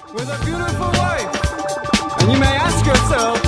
with a beautiful wife. And you may ask yourself,